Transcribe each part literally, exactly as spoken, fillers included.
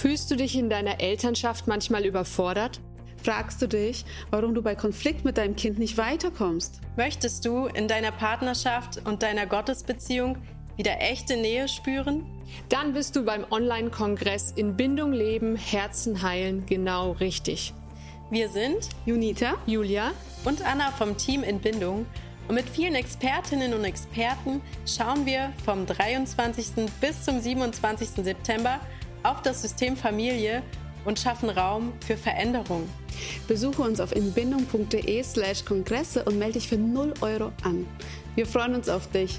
Fühlst du dich in deiner Elternschaft manchmal überfordert? Fragst du dich, warum du bei Konflikt mit deinem Kind nicht weiterkommst? Möchtest du in deiner Partnerschaft und deiner Gottesbeziehung wieder echte Nähe spüren? Dann bist du beim Online-Kongress In Bindung leben, Herzen heilen genau richtig. Wir sind Junita, Julia und Anna vom Team In Bindung. Und mit vielen Expertinnen und Experten schauen wir vom dreiundzwanzigsten bis zum siebenundzwanzigsten September auf das System Familie und schaffen Raum für Veränderung. Besuche uns auf inbindung.de slash Kongresse und melde dich für null Euro an. Wir freuen uns auf dich.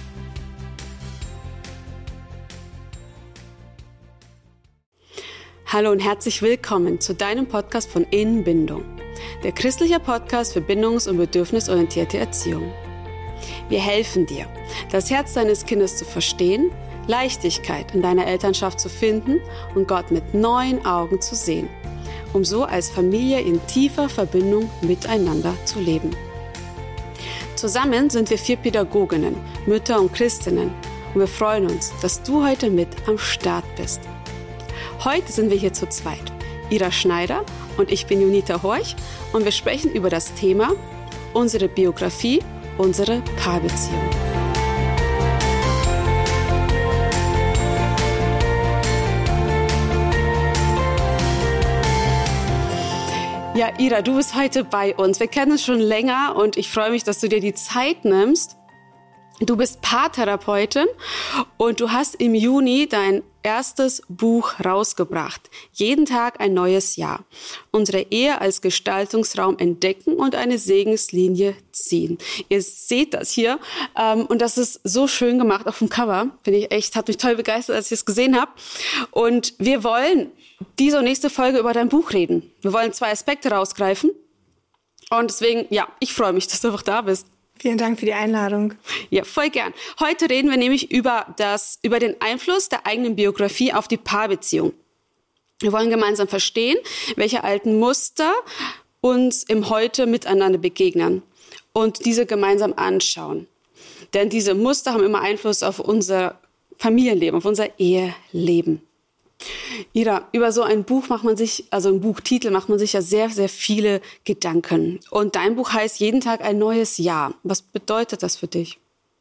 Hallo und herzlich willkommen zu deinem Podcast von In Bindung, der christliche Podcast für bindungs- und bedürfnisorientierte Erziehung. Wir helfen dir, das Herz deines Kindes zu verstehen, Leichtigkeit in deiner Elternschaft zu finden und Gott mit neuen Augen zu sehen, um so als Familie in tiefer Verbindung miteinander zu leben. Zusammen sind wir vier Pädagoginnen, Mütter und Christinnen und wir freuen uns, dass du heute mit am Start bist. Heute sind wir hier zu zweit, Ira Schneider und ich bin Junita Horch und wir sprechen über das Thema unsere Biografie, unsere Paarbeziehung. Ja, Ira, du bist heute bei uns. Wir kennen uns schon länger und ich freue mich, dass du dir die Zeit nimmst. Du bist Paartherapeutin und du hast im Juni dein erstes Buch rausgebracht. Jeden Tag ein neues Jahr. Unsere Ehe als Gestaltungsraum entdecken und eine Segenslinie ziehen. Ihr seht das hier ähm, und das ist so schön gemacht auf dem Cover. Finde ich echt, hat mich toll begeistert, als ich es gesehen habe. Und wir wollen diese und nächste Folge über dein Buch reden. Wir wollen zwei Aspekte rausgreifen und deswegen, ja, ich freue mich, dass du einfach da bist. Vielen Dank für die Einladung. Ja, voll gern. Heute reden wir nämlich über das, über den Einfluss der eigenen Biografie auf die Paarbeziehung. Wir wollen gemeinsam verstehen, welche alten Muster uns im Heute miteinander begegnen und diese gemeinsam anschauen. Denn diese Muster haben immer Einfluss auf unser Familienleben, auf unser Eheleben. Ira, über so ein Buch macht man sich, also ein Buchtitel macht man sich ja sehr, sehr viele Gedanken. Und dein Buch heißt Jeden Tag ein neues Jahr. Was bedeutet das für dich?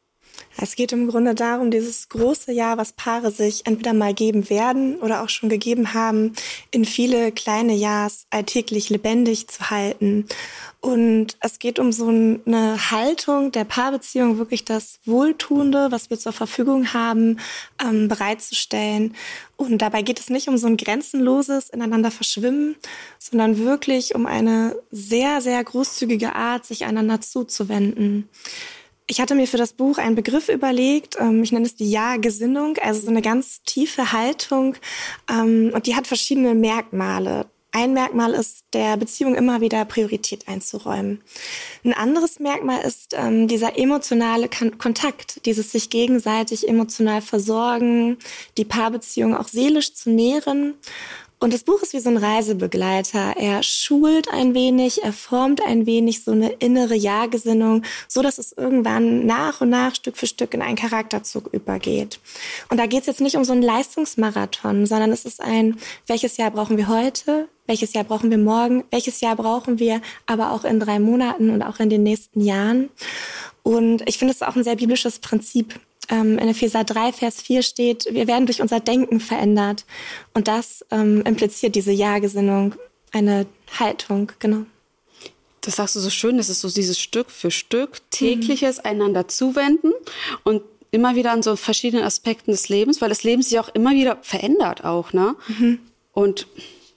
Es geht im Grunde darum, dieses große Jahr, was Paare sich entweder mal geben werden oder auch schon gegeben haben, in viele kleine Jahrs alltäglich lebendig zu halten. Und es geht um so eine Haltung der Paarbeziehung, wirklich das Wohltuende, was wir zur Verfügung haben, ähm, bereitzustellen. Und dabei geht es nicht um so ein grenzenloses Ineinander verschwimmen, sondern wirklich um eine sehr, sehr großzügige Art, sich einander zuzuwenden. Ich hatte mir für das Buch einen Begriff überlegt, ich nenne es die Ja-Gesinnung, also so eine ganz tiefe Haltung, und die hat verschiedene Merkmale. Ein Merkmal ist, der Beziehung immer wieder Priorität einzuräumen. Ein anderes Merkmal ist dieser emotionale Kontakt, dieses sich gegenseitig emotional versorgen, die Paarbeziehung auch seelisch zu nähren. Und das Buch ist wie so ein Reisebegleiter. Er schult ein wenig, er formt ein wenig so eine innere Ja-Gesinnung, so dass es irgendwann nach und nach, Stück für Stück in einen Charakterzug übergeht. Und da geht es jetzt nicht um so einen Leistungsmarathon, sondern es ist ein, welches Jahr brauchen wir heute, welches Jahr brauchen wir morgen, welches Jahr brauchen wir aber auch in drei Monaten und auch in den nächsten Jahren. Und ich finde, es ist auch ein sehr biblisches Prinzip. In Epheser drei, Vers vier steht, wir werden durch unser Denken verändert. Und das ähm, impliziert diese Ja-Gesinnung, eine Haltung, genau. Das sagst du so schön, das ist so dieses Stück für Stück, tägliches mhm. einander zuwenden und immer wieder an so verschiedenen Aspekten des Lebens, weil das Leben sich auch immer wieder verändert auch, ne? Mhm. Und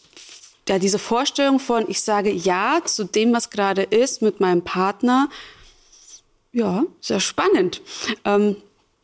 ja, diese Vorstellung von, ich sage Ja zu dem, was gerade ist, mit meinem Partner, ja, sehr spannend. Ähm,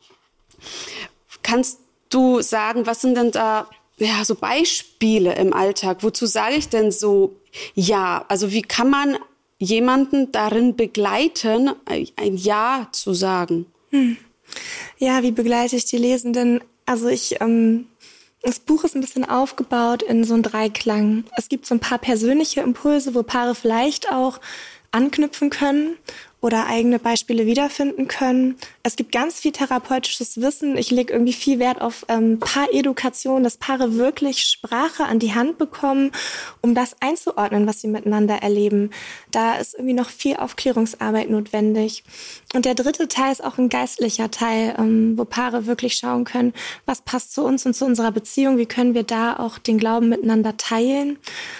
Kannst du sagen, was sind denn da ja, so Beispiele im Alltag? Wozu sage ich denn so Ja? Also wie kann man jemanden darin begleiten, ein Ja zu sagen? Hm. Ja, wie begleite ich die Lesenden? Also ich, ähm, das Buch ist ein bisschen aufgebaut in so einen Dreiklang. Es gibt so ein paar persönliche Impulse, wo Paare vielleicht auch anknüpfen können oder eigene Beispiele wiederfinden können. Es gibt ganz viel therapeutisches Wissen. Ich lege irgendwie viel Wert auf ähm, Paaredukation, dass Paare wirklich Sprache an die Hand bekommen, um das einzuordnen, was sie miteinander erleben. Da ist irgendwie noch viel Aufklärungsarbeit notwendig. Und der dritte Teil ist auch ein geistlicher Teil, ähm, wo Paare wirklich schauen können, was passt zu uns und zu unserer Beziehung, wie können wir da auch den Glauben miteinander teilen.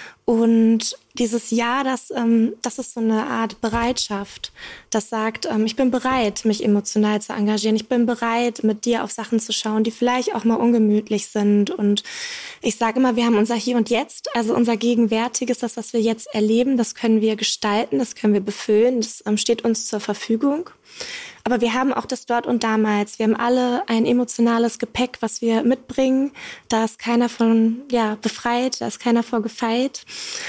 Und dieses Ja, das, ähm, das ist so eine Art Bereitschaft, das sagt, ähm, ich bin bereit, mich emotional zu engagieren. Ich bin bereit, mit dir auf Sachen zu schauen, die vielleicht auch mal ungemütlich sind. Und ich sage immer, wir haben unser Hier und Jetzt, also unser Gegenwärtiges, das, was wir jetzt erleben, das können wir gestalten, das können wir befüllen, das ähm, steht uns zur Verfügung. Aber wir haben auch das Dort und Damals. Wir haben alle ein emotionales Gepäck, was wir mitbringen. Da ist keiner von ja, befreit, da ist keiner vor gefeit.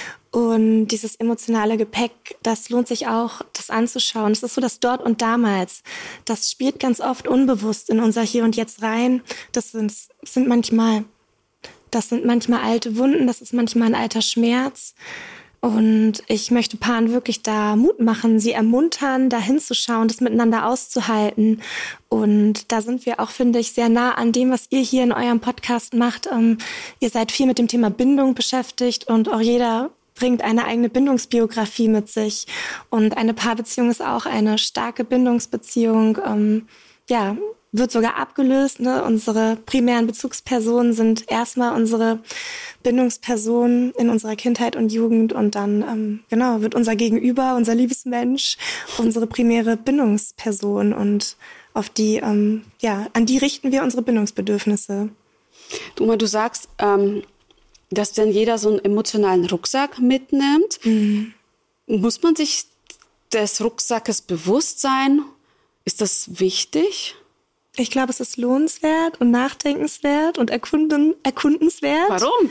Und dieses emotionale Gepäck, das lohnt sich auch, das anzuschauen. Es ist so das Dort und Damals. Das spielt ganz oft unbewusst in unser Hier und Jetzt rein. Das sind, sind manchmal, das sind manchmal alte Wunden, das ist manchmal ein alter Schmerz. Und ich möchte Paaren wirklich da Mut machen, sie ermuntern, da hinzuschauen, das miteinander auszuhalten. Und da sind wir auch, finde ich, sehr nah an dem, was ihr hier in eurem Podcast macht. Ähm, ihr seid viel mit dem Thema Bindung beschäftigt und auch jeder bringt eine eigene Bindungsbiografie mit sich. Und eine Paarbeziehung ist auch eine starke Bindungsbeziehung. Ähm, ja, wird sogar abgelöst. Ne? Unsere primären Bezugspersonen sind erstmal unsere Bindungspersonen in unserer Kindheit und Jugend und dann ähm, genau wird unser Gegenüber, unser Liebesmensch, unsere primäre Bindungsperson und auf die ähm, ja an die richten wir unsere Bindungsbedürfnisse. Duma, du sagst, ähm, dass dann jeder so einen emotionalen Rucksack mitnimmt. Mhm. Muss man sich des Rucksackes bewusst sein? Ist das wichtig? Ich glaube, es ist lohnenswert und nachdenkenswert und erkunden, erkundenswert. Warum?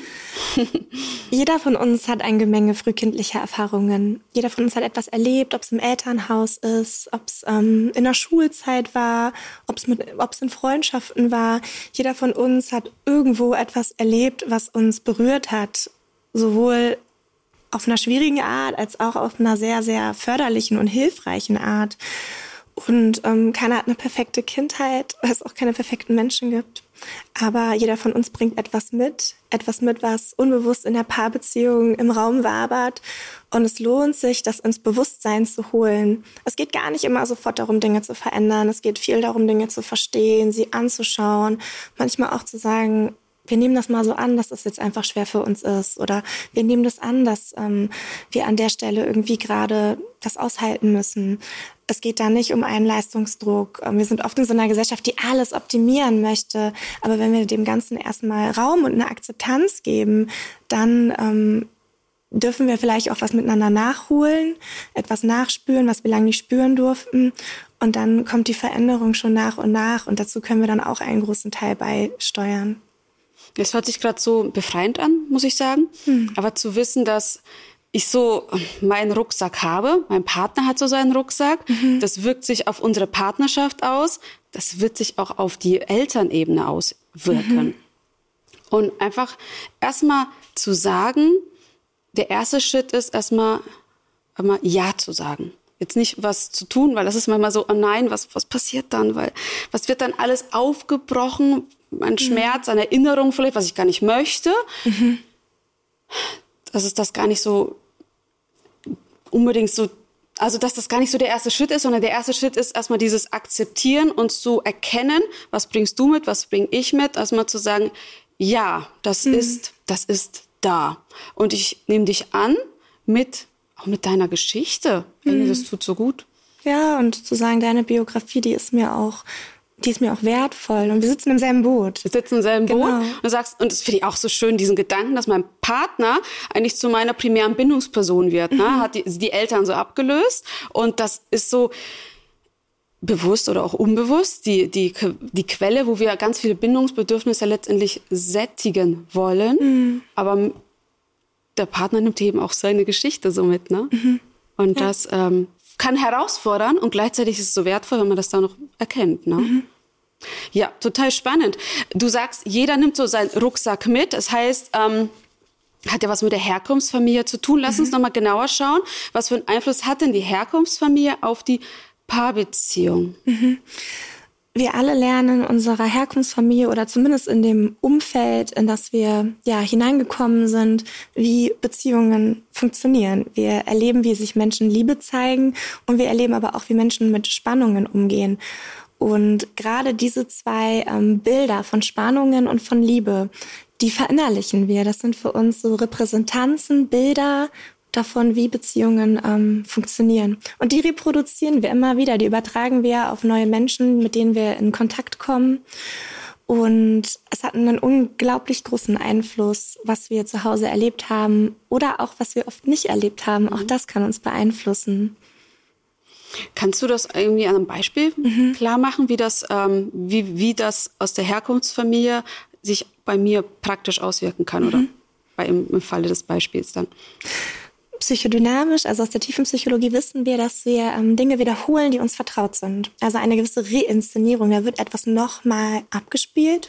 Jeder von uns hat ein Gemenge frühkindlicher Erfahrungen. Jeder von uns hat etwas erlebt, ob es im Elternhaus ist, ob es ähm, in der Schulzeit war, ob es mit, ob es in Freundschaften war. Jeder von uns hat irgendwo etwas erlebt, was uns berührt hat. Sowohl auf einer schwierigen Art als auch auf einer sehr, sehr förderlichen und hilfreichen Art. Und ähm, keiner hat eine perfekte Kindheit, weil es auch keine perfekten Menschen gibt. Aber jeder von uns bringt etwas mit, etwas mit, was unbewusst in der Paarbeziehung im Raum wabert. Und es lohnt sich, das ins Bewusstsein zu holen. Es geht gar nicht immer sofort darum, Dinge zu verändern. Es geht viel darum, Dinge zu verstehen, sie anzuschauen. Manchmal auch zu sagen, wir nehmen das mal so an, dass das jetzt einfach schwer für uns ist. Oder wir nehmen das an, dass ähm, wir an der Stelle irgendwie gerade das aushalten müssen. Es geht da nicht um einen Leistungsdruck. Wir sind oft in so einer Gesellschaft, die alles optimieren möchte. Aber wenn wir dem Ganzen erstmal Raum und eine Akzeptanz geben, dann ähm, dürfen wir vielleicht auch was miteinander nachholen, etwas nachspüren, was wir lange nicht spüren durften. Und dann kommt die Veränderung schon nach und nach. Und dazu können wir dann auch einen großen Teil beisteuern. Das hört sich gerade so befreiend an, muss ich sagen. Hm. Aber zu wissen, dass ich so meinen Rucksack habe, mein Partner hat so seinen Rucksack, mhm. das wirkt sich auf unsere Partnerschaft aus, das wird sich auch auf die Elternebene auswirken. Mhm. Und einfach erstmal zu sagen, der erste Schritt ist erstmal, erstmal Ja zu sagen. Jetzt nicht was zu tun, weil das ist manchmal so, oh nein, was, was passiert dann? Weil was wird dann alles aufgebrochen? Ein Schmerz, eine Erinnerung vielleicht, was ich gar nicht möchte. Mhm. Dass es das gar nicht so unbedingt so, also dass das gar nicht so der erste Schritt ist, sondern der erste Schritt ist erstmal dieses Akzeptieren und zu erkennen, was bringst du mit, was bringe ich mit, erstmal zu sagen, ja, das mhm. ist, das ist da. Und ich nehme dich an mit, auch mit deiner Geschichte. Mhm. Das tut so gut. Ja, und zu sagen, deine Biografie, die ist mir auch Die ist mir auch wertvoll und wir sitzen im selben Boot. Wir sitzen im selben genau. Boot und du sagst, und das finde ich auch so schön, diesen Gedanken, dass mein Partner eigentlich zu meiner primären Bindungsperson wird, mhm. ne? Hat die, die Eltern so abgelöst und das ist so bewusst oder auch unbewusst die, die, die Quelle, wo wir ganz viele Bindungsbedürfnisse letztendlich sättigen wollen, mhm. aber der Partner nimmt eben auch seine Geschichte so mit, ne? Mhm. Und ja. das ähm, kann herausfordern und gleichzeitig ist es so wertvoll, wenn man das da noch erkennt. Ne? Mhm. Ja, total spannend. Du sagst, jeder nimmt so seinen Rucksack mit. Das heißt, ähm, hat ja was mit der Herkunftsfamilie zu tun. Lass mhm. uns nochmal genauer schauen, was für einen Einfluss hat denn die Herkunftsfamilie auf die Paarbeziehung? Mhm. Wir alle lernen in unserer Herkunftsfamilie oder zumindest in dem Umfeld, in das wir ja hineingekommen sind, wie Beziehungen funktionieren. Wir erleben, wie sich Menschen Liebe zeigen und wir erleben aber auch, wie Menschen mit Spannungen umgehen. Und gerade diese zwei ähm, Bilder von Spannungen und von Liebe, die verinnerlichen wir. Das sind für uns so Repräsentanzen, Bilder davon, wie Beziehungen ähm, funktionieren. Und die reproduzieren wir immer wieder, die übertragen wir auf neue Menschen, mit denen wir in Kontakt kommen. Und es hat einen unglaublich großen Einfluss, was wir zu Hause erlebt haben oder auch, was wir oft nicht erlebt haben. Auch das kann uns beeinflussen. Kannst du das irgendwie an einem Beispiel mhm. klar machen, wie das, ähm, wie, wie das aus der Herkunftsfamilie sich bei mir praktisch auswirken kann, mhm. oder bei, im, im Falle des Beispiels dann? Psychodynamisch, also aus der Tiefenpsychologie wissen wir, dass wir ähm, Dinge wiederholen, die uns vertraut sind. Also eine gewisse Reinszenierung, da wird etwas nochmal abgespielt.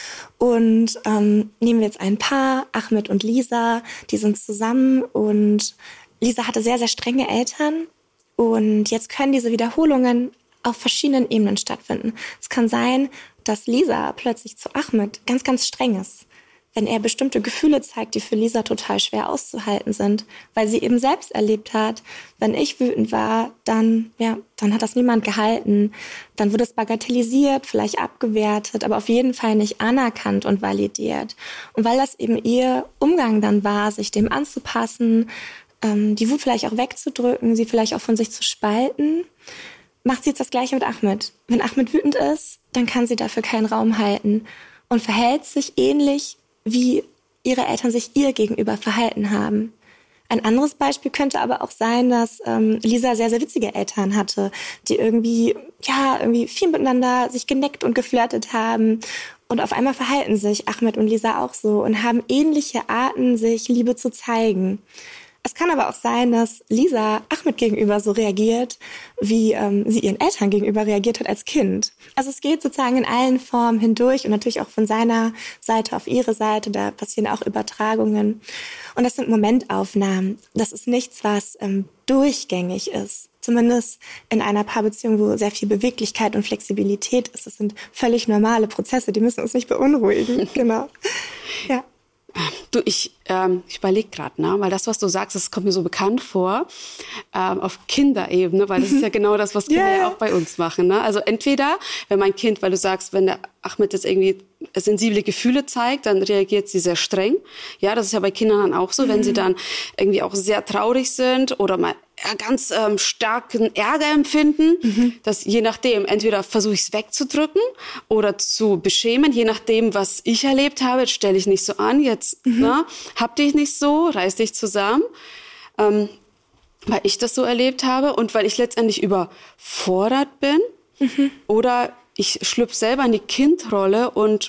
Und ähm, nehmen wir jetzt ein Paar, Ahmed und Lisa, die sind zusammen und Lisa hatte sehr, sehr strenge Eltern. Und jetzt können diese Wiederholungen auf verschiedenen Ebenen stattfinden. Es kann sein, dass Lisa plötzlich zu Ahmed ganz, ganz streng ist, wenn er bestimmte Gefühle zeigt, die für Lisa total schwer auszuhalten sind, weil sie eben selbst erlebt hat, wenn ich wütend war, dann, ja, dann hat das niemand gehalten. Dann wurde es bagatellisiert, vielleicht abgewertet, aber auf jeden Fall nicht anerkannt und validiert. Und weil das eben ihr Umgang dann war, sich dem anzupassen, ähm, die Wut vielleicht auch wegzudrücken, sie vielleicht auch von sich zu spalten, macht sie jetzt das Gleiche mit Ahmed. Wenn Ahmed wütend ist, dann kann sie dafür keinen Raum halten und verhält sich ähnlich, wie ihre Eltern sich ihr gegenüber verhalten haben. Ein anderes Beispiel könnte aber auch sein, dass ähm, Lisa sehr, sehr witzige Eltern hatte, die irgendwie, ja, irgendwie viel miteinander sich geneckt und geflirtet haben. Und auf einmal verhalten sich Ahmed und Lisa auch so und haben ähnliche Arten, sich Liebe zu zeigen. Es kann aber auch sein, dass Lisa Ahmed gegenüber so reagiert, wie ähm, sie ihren Eltern gegenüber reagiert hat als Kind. Also es geht sozusagen in allen Formen hindurch und natürlich auch von seiner Seite auf ihre Seite. Da passieren auch Übertragungen. Und das sind Momentaufnahmen. Das ist nichts, was ähm, durchgängig ist. Zumindest in einer Paarbeziehung, wo sehr viel Beweglichkeit und Flexibilität ist. Das sind völlig normale Prozesse, die müssen uns nicht beunruhigen. Genau. Ja. Du, ich, ähm, ich überlege gerade, ne? Weil das, was du sagst, das kommt mir so bekannt vor, ähm, auf Kinderebene, weil das ist ja genau das, was Kinder yeah. ja auch bei uns machen. Ne? Also entweder, wenn mein Kind, weil du sagst, wenn der Ahmed jetzt irgendwie sensible Gefühle zeigt, dann reagiert sie sehr streng. Ja, das ist ja bei Kindern dann auch so, mhm. wenn sie dann irgendwie auch sehr traurig sind oder mal ganz ähm, starken Ärger empfinden, mhm. dass je nachdem, entweder versuche ich es wegzudrücken oder zu beschämen, je nachdem, was ich erlebt habe, jetzt stelle ich nicht so an, jetzt mhm. ne, hab dich nicht so, reiß dich zusammen, ähm, weil ich das so erlebt habe und weil ich letztendlich überfordert bin mhm. oder ich schlüpfe selber in die Kindrolle und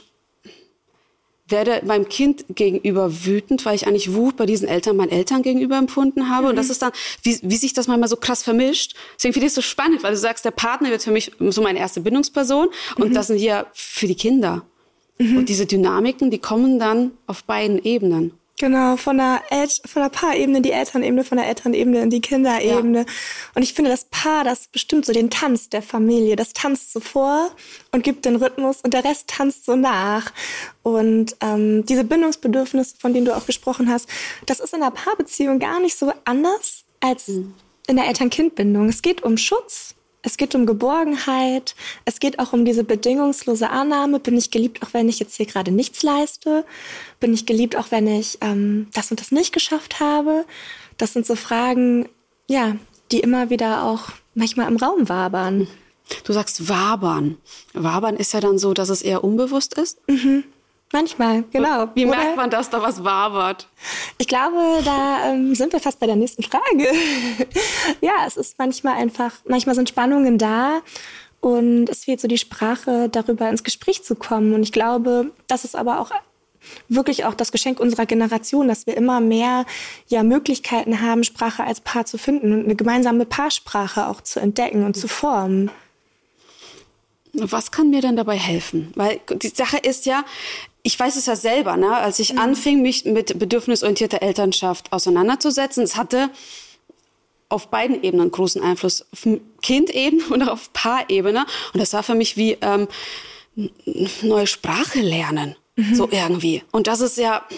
werde meinem Kind gegenüber wütend, weil ich eigentlich Wut bei diesen Eltern meinen Eltern gegenüber empfunden habe. Mhm. Und das ist dann, wie, wie sich das manchmal so krass vermischt. Deswegen finde ich es so spannend, weil du sagst, der Partner wird für mich so meine erste Bindungsperson. Mhm. Und das sind hier für die Kinder. Mhm. Und diese Dynamiken, die kommen dann auf beiden Ebenen. Genau, von der, El- von der Paarebene in die Elternebene, von der Elternebene in die Kinderebene. Ja. Und ich finde, das Paar, das bestimmt so den Tanz der Familie. Das tanzt so vor und gibt den Rhythmus und der Rest tanzt so nach. Und ähm, diese Bindungsbedürfnisse, von denen du auch gesprochen hast, das ist in der Paarbeziehung gar nicht so anders als mhm. in der Eltern-Kind-Bindung. Es geht um Schutz. Es geht um Geborgenheit, es geht auch um diese bedingungslose Annahme. Bin ich geliebt, auch wenn ich jetzt hier gerade nichts leiste? Bin ich geliebt, auch wenn ich ähm, das und das nicht geschafft habe? Das sind so Fragen, ja, die immer wieder auch manchmal im Raum wabern. Du sagst wabern. Wabern ist ja dann so, dass es eher unbewusst ist? Mhm. Manchmal, genau. Und wie Oder? merkt man, dass da was wabert? Ich glaube, da ähm, sind wir fast bei der nächsten Frage. Ja, es ist manchmal einfach, manchmal sind Spannungen da und es fehlt so die Sprache, darüber ins Gespräch zu kommen. Und ich glaube, das ist aber auch wirklich auch das Geschenk unserer Generation, dass wir immer mehr ja, Möglichkeiten haben, Sprache als Paar zu finden und eine gemeinsame Paarsprache auch zu entdecken und zu formen. Was kann mir denn dabei helfen? Weil die Sache ist ja, ich weiß es ja selber, ne? Als ich mhm. anfing, mich mit bedürfnisorientierter Elternschaft auseinanderzusetzen, es hatte auf beiden Ebenen großen Einfluss, auf Kindebene und auch auf Paarebene. Und das war für mich wie ähm, neue Sprache lernen, mhm. so irgendwie. Und das ist ja,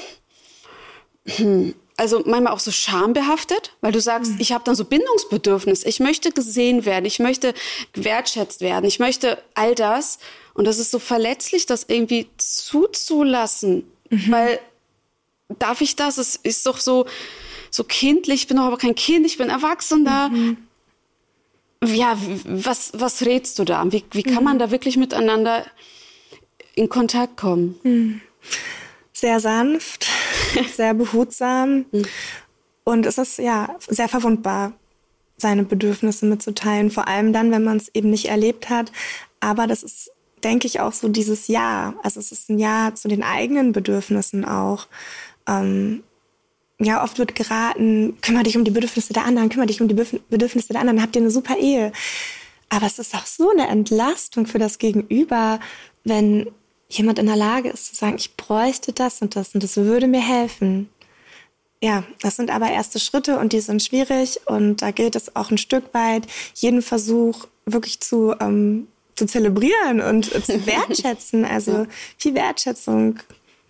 hm, also manchmal auch so schambehaftet, weil du sagst, mhm. ich habe dann so Bindungsbedürfnis. Ich möchte gesehen werden, ich möchte gewertschätzt werden, ich möchte all das. Und das ist so verletzlich, das irgendwie zuzulassen. Mhm. Weil, darf ich das? Es ist doch so... so kindlich, ich bin doch aber kein Kind, ich bin Erwachsener. Mhm. Ja, was, was rätst du da? Wie, wie kann mhm. man da wirklich miteinander in Kontakt kommen? Mhm. Sehr sanft, sehr behutsam. Mhm. Und es ist ja sehr verwundbar, seine Bedürfnisse mitzuteilen. Vor allem dann, wenn man es eben nicht erlebt hat. Aber das ist, denke ich, auch so dieses Ja. Also es ist ein Ja zu den eigenen Bedürfnissen auch. Ähm, Ja, oft wird geraten, kümmere dich um die Bedürfnisse der anderen, kümmere dich um die Bedürfnisse der anderen, dann habt ihr eine super Ehe. Aber es ist auch so eine Entlastung für das Gegenüber, wenn jemand in der Lage ist zu sagen, ich bräuchte das und das und das würde mir helfen. Ja, das sind aber erste Schritte und die sind schwierig und da gilt es auch ein Stück weit, jeden Versuch wirklich zu, ähm, zu zelebrieren und äh, zu wertschätzen, also viel Wertschätzung.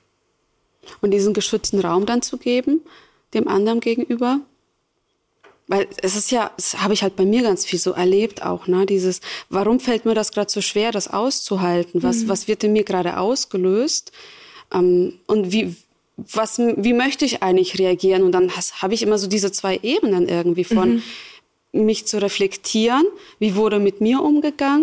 Und diesen geschützten Raum dann zu geben, dem anderen gegenüber. Weil es ist ja, das habe ich halt bei mir ganz viel so erlebt auch, ne? Dieses, warum fällt mir das gerade so schwer, das auszuhalten? Was, mhm. was wird in mir gerade ausgelöst? Ähm, und wie, was, wie möchte ich eigentlich reagieren? Und dann habe ich immer so diese zwei Ebenen irgendwie von mhm. mich zu reflektieren, wie wurde mit mir umgegangen?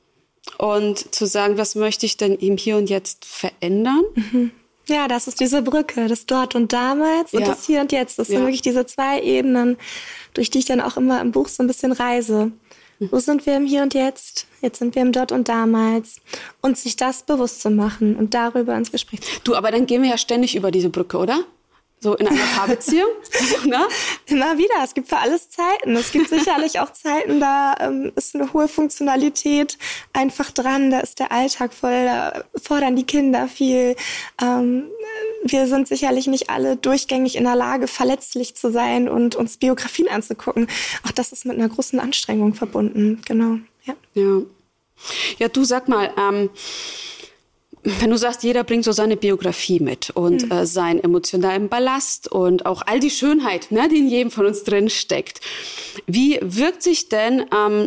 Und zu sagen, was möchte ich denn im Hier und Jetzt verändern? Mhm. Ja, das ist diese Brücke, das Dort und Damals und ja. das Hier und Jetzt. Das ja. sind wirklich diese zwei Ebenen, durch die ich dann auch immer im Buch so ein bisschen reise. Mhm. Wo sind wir im Hier und Jetzt? Jetzt sind wir im Dort und Damals. Und sich das bewusst zu machen und darüber ins Gespräch zu kommen. Du, aber dann gehen wir ja ständig über diese Brücke, oder? So in einer Paarbeziehung? so, ne? Immer wieder. Es gibt für alles Zeiten. Es gibt sicherlich auch Zeiten, da ähm, ist eine hohe Funktionalität einfach dran. Da ist der Alltag voll, da fordern die Kinder viel. Ähm, wir sind sicherlich nicht alle durchgängig in der Lage, verletzlich zu sein und uns Biografien anzugucken. Auch das ist mit einer großen Anstrengung verbunden. Genau. Ja, ja. Ja, du sag mal, ähm, wenn du sagst, jeder bringt so seine Biografie mit und mhm. äh, seinen emotionalen Ballast und auch all die Schönheit, ne, die in jedem von uns drin steckt. Wie wirkt sich denn ähm,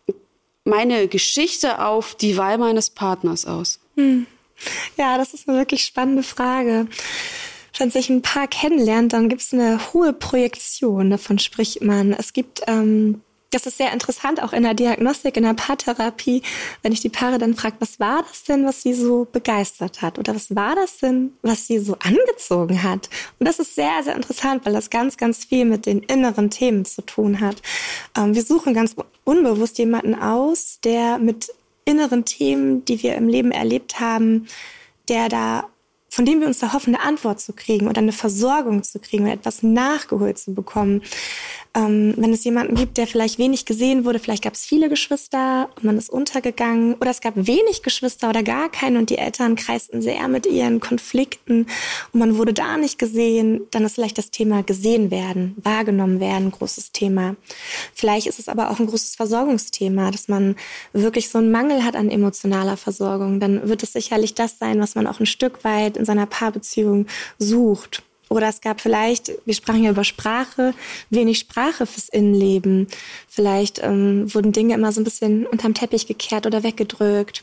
meine Geschichte auf die Wahl meines Partners aus? Mhm. Ja, das ist eine wirklich spannende Frage. Wenn sich ein Paar kennenlernt, dann gibt es eine hohe Projektion, davon spricht man. Es gibt... Ähm, Das ist sehr interessant, auch in der Diagnostik, in der Paartherapie, wenn ich die Paare dann frage, was war das denn, was sie so begeistert hat? Oder was war das denn, was sie so angezogen hat? Und das ist sehr, sehr interessant, weil das ganz, ganz viel mit den inneren Themen zu tun hat. Ähm, wir suchen ganz unbewusst jemanden aus, der mit inneren Themen, die wir im Leben erlebt haben, der da von dem wir uns erhoffen, eine Antwort zu kriegen oder eine Versorgung zu kriegen oder etwas nachgeholt zu bekommen. Ähm, wenn es jemanden gibt, der vielleicht wenig gesehen wurde, vielleicht gab es viele Geschwister und man ist untergegangen oder es gab wenig Geschwister oder gar keine und die Eltern kreisten sehr mit ihren Konflikten und man wurde da nicht gesehen, dann ist vielleicht das Thema gesehen werden, wahrgenommen werden, ein großes Thema. Vielleicht ist es aber auch ein großes Versorgungsthema, dass man wirklich so einen Mangel hat an emotionaler Versorgung. Dann wird es sicherlich das sein, was man auch ein Stück weit in seiner Paarbeziehung sucht. Oder es gab vielleicht, wir sprachen ja über Sprache, wenig Sprache fürs Innenleben. Vielleicht ähm, wurden Dinge immer so ein bisschen unterm Teppich gekehrt oder weggedrückt.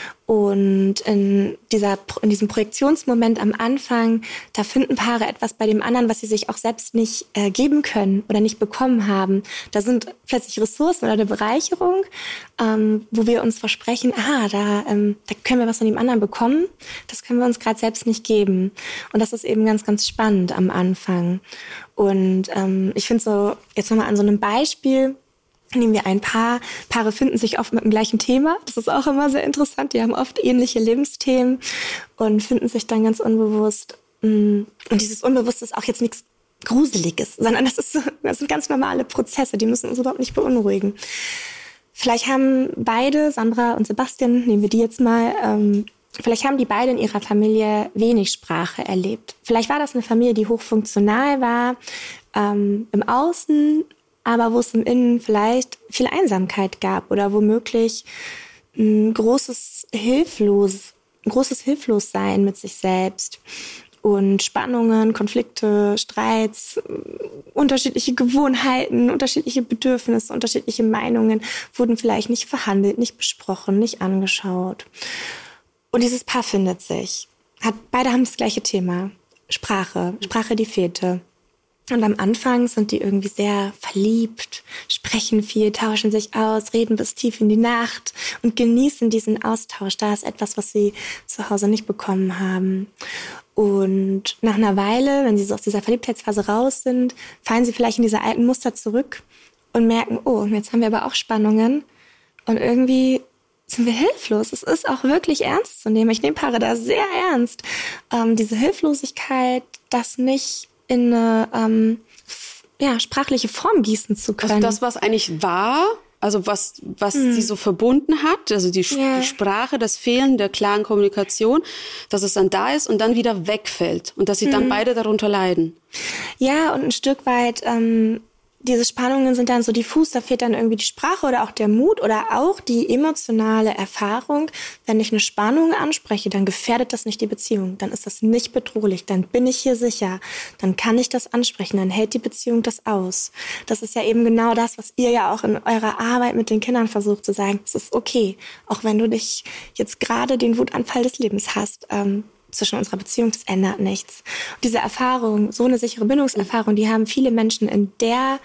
Und in, dieser, in diesem Projektionsmoment am Anfang, da finden Paare etwas bei dem anderen, was sie sich auch selbst nicht äh, geben können oder nicht bekommen haben. Da sind plötzlich Ressourcen oder eine Bereicherung, ähm, wo wir uns versprechen, ah, da, ähm, da können wir was von dem anderen bekommen. Das können wir uns gerade selbst nicht geben. Und das ist eben ganz, ganz spannend am Anfang. Und ähm, ich finde so, jetzt nochmal an so einem Beispiel, nehmen wir ein Paar. Paare finden sich oft mit dem gleichen Thema. Das ist auch immer sehr interessant. Die haben oft ähnliche Lebensthemen und finden sich dann ganz unbewusst. Und dieses Unbewusste ist auch jetzt nichts Gruseliges, sondern das, ist so, das sind ganz normale Prozesse. Die müssen uns überhaupt nicht beunruhigen. vielleicht haben beide, Sandra und Sebastian, nehmen wir die jetzt mal, ähm, vielleicht haben die beide in ihrer Familie wenig Sprache erlebt. Vielleicht war das eine Familie, die hochfunktional war, ähm, im Außen, aber wo es im Innen vielleicht viel Einsamkeit gab oder womöglich ein großes Hilflos, ein großes Hilflossein mit sich selbst. Und Spannungen, Konflikte, Streits, unterschiedliche Gewohnheiten, unterschiedliche Bedürfnisse, unterschiedliche Meinungen wurden vielleicht nicht verhandelt, nicht besprochen, nicht angeschaut. Und dieses Paar findet sich. Hat, beide haben das gleiche Thema. Sprache. Sprache, die fehlte. Und am Anfang sind die irgendwie sehr verliebt, sprechen viel, tauschen sich aus, reden bis tief in die Nacht und genießen diesen Austausch. Da ist etwas, was sie zu Hause nicht bekommen haben. Und nach einer Weile, wenn sie so aus dieser Verliebtheitsphase raus sind, fallen sie vielleicht in diese alten Muster zurück und merken, oh, jetzt haben wir aber auch Spannungen und irgendwie sind wir hilflos. Es ist auch wirklich ernst zu nehmen. Ich nehme Paare da sehr ernst. Ähm, diese Hilflosigkeit, das nicht in eine ähm, ja, sprachliche Form gießen zu können. Also das, was eigentlich war, also was, was hm. sie so verbunden hat, also die, ja. die Sprache, das Fehlen der klaren Kommunikation, dass es dann da ist und dann wieder wegfällt und dass sie hm. dann beide darunter leiden. Ja, und ein Stück weit, ähm, diese Spannungen sind dann so diffus, da fehlt dann irgendwie die Sprache oder auch der Mut oder auch die emotionale Erfahrung. Wenn ich eine Spannung anspreche, dann gefährdet das nicht die Beziehung, dann ist das nicht bedrohlich, dann bin ich hier sicher, dann kann ich das ansprechen, dann hält die Beziehung das aus. Das ist ja eben genau das, was ihr ja auch in eurer Arbeit mit den Kindern versucht zu sagen. Es ist okay, auch wenn du dich jetzt gerade den Wutanfall des Lebens hast, ähm, zwischen unserer Beziehung, das ändert nichts. Und diese Erfahrung, so eine sichere Bindungserfahrung, die haben viele Menschen in der,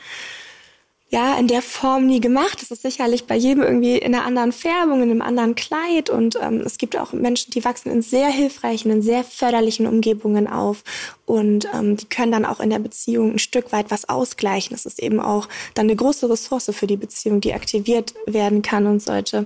ja, in der Form nie gemacht. Das ist sicherlich bei jedem irgendwie in einer anderen Färbung, in einem anderen Kleid. Und ähm, es gibt auch Menschen, die wachsen in sehr hilfreichen, in sehr förderlichen Umgebungen auf. Und ähm, die können dann auch in der Beziehung ein Stück weit was ausgleichen. Das ist eben auch dann eine große Ressource für die Beziehung, die aktiviert werden kann und sollte.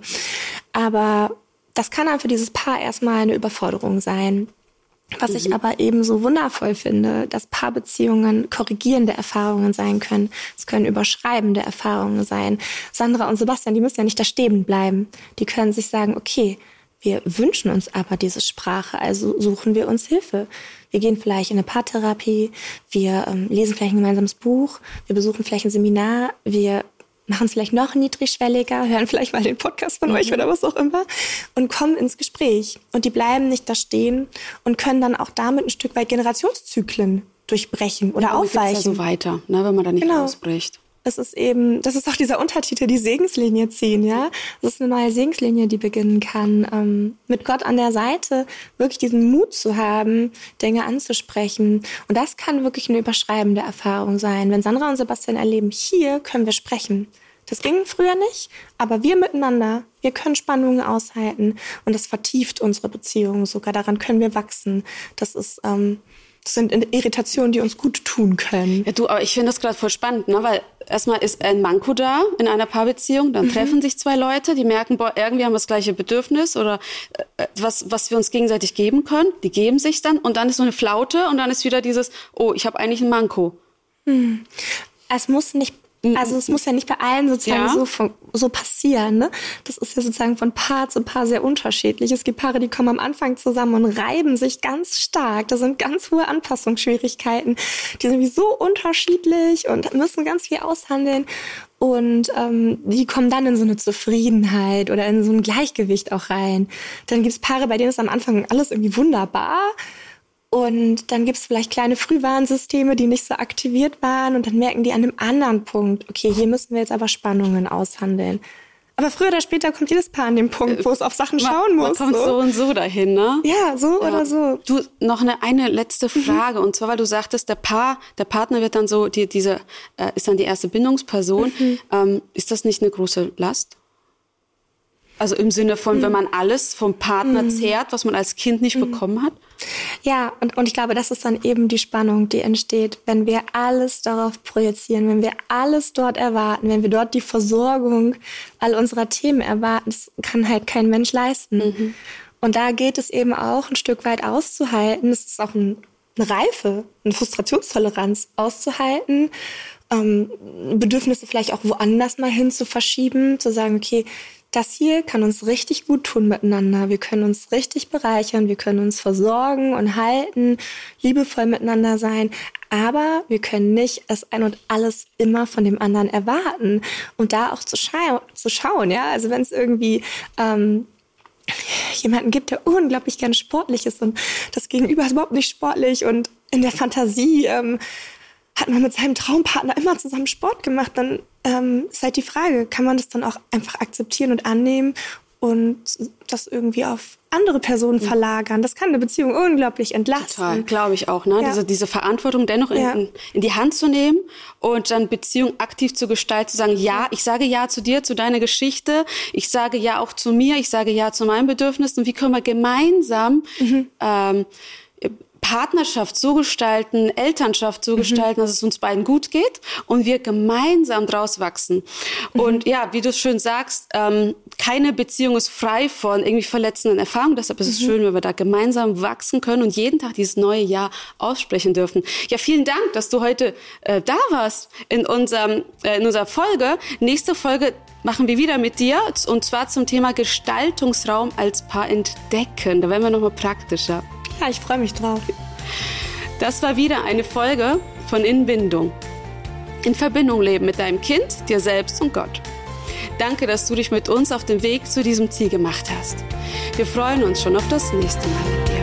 Aber das kann dann für dieses Paar erstmal eine Überforderung sein. Was mhm. ich aber eben so wundervoll finde, dass Paarbeziehungen korrigierende Erfahrungen sein können. Es können überschreibende Erfahrungen sein. Sandra und Sebastian, die müssen ja nicht da stehen bleiben. Die können sich sagen, okay, wir wünschen uns aber diese Sprache, also suchen wir uns Hilfe. Wir gehen vielleicht in eine Paartherapie, wir ähm, lesen vielleicht ein gemeinsames Buch, wir besuchen vielleicht ein Seminar, wir machen es vielleicht noch niedrigschwelliger, hören vielleicht mal den Podcast von mhm. euch oder was auch immer und kommen ins Gespräch. Und die bleiben nicht da stehen und können dann auch damit ein Stück weit Generationszyklen durchbrechen oder ja, aufweichen. Ja so weiter, ne, wenn man da nicht genau. ausbricht. Es ist eben, das ist auch dieser Untertitel, die Segenslinie ziehen, ja. Das ist eine neue Segenslinie, die beginnen kann, ähm, mit Gott an der Seite wirklich diesen Mut zu haben, Dinge anzusprechen. Und das kann wirklich eine überschreibende Erfahrung sein. Wenn Sandra und Sebastian erleben, hier können wir sprechen. Das ging früher nicht, aber wir miteinander, wir können Spannungen aushalten und das vertieft unsere Beziehungen sogar. Daran können wir wachsen. Das ist, ähm, Das sind Irritationen, die uns gut tun können. Ja, du, aber ich finde das gerade voll spannend, ne? Weil erstmal ist ein Manko da in einer Paarbeziehung, dann mhm. treffen sich zwei Leute, die merken, boah, irgendwie haben wir das gleiche Bedürfnis oder äh, was, was wir uns gegenseitig geben können. Die geben sich dann und dann ist so eine Flaute und dann ist wieder dieses, oh, ich habe eigentlich ein Manko. Mhm. Es muss nicht Also es muss ja nicht bei allen sozusagen ja. so, so passieren. Ne? Das ist ja sozusagen von Paar zu Paar sehr unterschiedlich. Es gibt Paare, die kommen am Anfang zusammen und reiben sich ganz stark. Da sind ganz hohe Anpassungsschwierigkeiten. Die sind wie so unterschiedlich und müssen ganz viel aushandeln. Und ähm, die kommen dann in so eine Zufriedenheit oder in so ein Gleichgewicht auch rein. Dann gibt es Paare, bei denen ist am Anfang alles irgendwie wunderbar. Und dann gibt es vielleicht kleine Frühwarnsysteme, die nicht so aktiviert waren. Und dann merken die an einem anderen Punkt, okay, hier müssen wir jetzt aber Spannungen aushandeln. Aber früher oder später kommt jedes Paar an den Punkt, wo es auf Sachen schauen muss. Man kommt so, so und so dahin, ne? Ja, so ja. oder so. Du, noch eine, eine letzte Frage. Mhm. Und zwar, weil du sagtest, der Paar, der Partner wird dann so, die, diese, äh, ist dann die erste Bindungsperson. Mhm. Ähm, ist das nicht eine große Last? Also im Sinne von, mhm. wenn man alles vom Partner mhm. zehrt, was man als Kind nicht mhm. bekommen hat? Ja, und, und ich glaube, das ist dann eben die Spannung, die entsteht, wenn wir alles darauf projizieren, wenn wir alles dort erwarten, wenn wir dort die Versorgung all unserer Themen erwarten. Das kann halt kein Mensch leisten. Mhm. Und da geht es eben auch ein Stück weit auszuhalten. Es ist auch ein, eine Reife, eine Frustrationstoleranz auszuhalten, ähm, Bedürfnisse vielleicht auch woanders mal hin zu verschieben, zu sagen, okay, das hier kann uns richtig gut tun miteinander. Wir können uns richtig bereichern, wir können uns versorgen und halten, liebevoll miteinander sein. Aber wir können nicht das ein und alles immer von dem anderen erwarten. Und da auch zu, scha- zu schauen, ja, also wenn es irgendwie ähm, jemanden gibt, der unglaublich gerne sportlich ist und das Gegenüber ist überhaupt nicht sportlich und in der Fantasie ähm, hat man mit seinem Traumpartner immer zusammen Sport gemacht, dann ähm, ist halt die Frage, kann man das dann auch einfach akzeptieren und annehmen und das irgendwie auf andere Personen verlagern? Das kann eine Beziehung unglaublich entlasten. Total, glaube ich auch. Ne? Ja. Diese, diese Verantwortung dennoch in, Ja. in die Hand zu nehmen und dann Beziehung aktiv zu gestalten, zu sagen, ja, ich sage ja zu dir, zu deiner Geschichte, ich sage ja auch zu mir, ich sage ja zu meinen Bedürfnissen und wie können wir gemeinsam mhm. ähm, Partnerschaft so gestalten, Elternschaft so mhm. gestalten, dass es uns beiden gut geht und wir gemeinsam draus wachsen. Mhm. Und ja, wie du es schön sagst, ähm, keine Beziehung ist frei von irgendwie verletzenden Erfahrungen. Deshalb ist es mhm. schön, wenn wir da gemeinsam wachsen können und jeden Tag dieses neue Jahr aussprechen dürfen. Ja, vielen Dank, dass du heute äh, da warst in unserem äh, in unserer Folge. Nächste Folge machen wir wieder mit dir und zwar zum Thema Gestaltungsraum als Paar entdecken. Da werden wir nochmal praktischer. Ja, ich freue mich drauf. Das war wieder eine Folge von In Bindung. In Verbindung leben mit deinem Kind, dir selbst und Gott. Danke, dass du dich mit uns auf den Weg zu diesem Ziel gemacht hast. Wir freuen uns schon auf das nächste Mal mit dir.